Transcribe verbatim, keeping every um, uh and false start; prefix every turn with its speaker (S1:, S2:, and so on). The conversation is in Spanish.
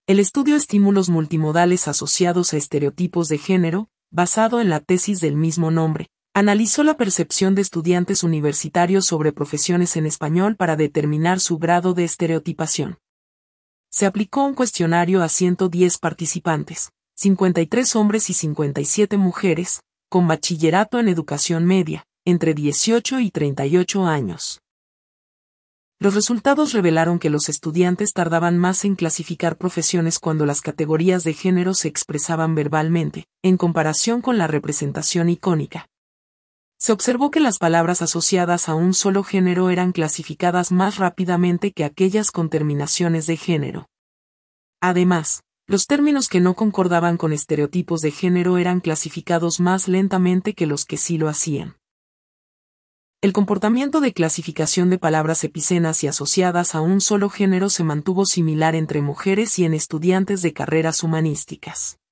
S1: El estudio Estímulos multimodales asociados a estereotipos de género, basado en la tesis del mismo nombre, analizó la percepción de estudiantes universitarios sobre profesiones en español para determinar su grado de estereotipación. Se aplicó un cuestionario a ciento diez participantes, cincuenta y tres hombres y cincuenta y siete mujeres, con bachillerato en educación media, entre dieciocho y treinta y ocho años. Los resultados revelaron que los estudiantes tardaban más en clasificar profesiones cuando las categorías de género se expresaban verbalmente, en comparación con la representación icónica. Se observó que las palabras asociadas a un solo género eran clasificadas más rápidamente que aquellas con terminaciones de género. Además, los términos que no concordaban con estereotipos de género eran clasificados más lentamente que los que sí lo hacían. El comportamiento de clasificación de palabras epicenas y asociadas a un solo género se mantuvo similar entre mujeres y en estudiantes de carreras humanísticas.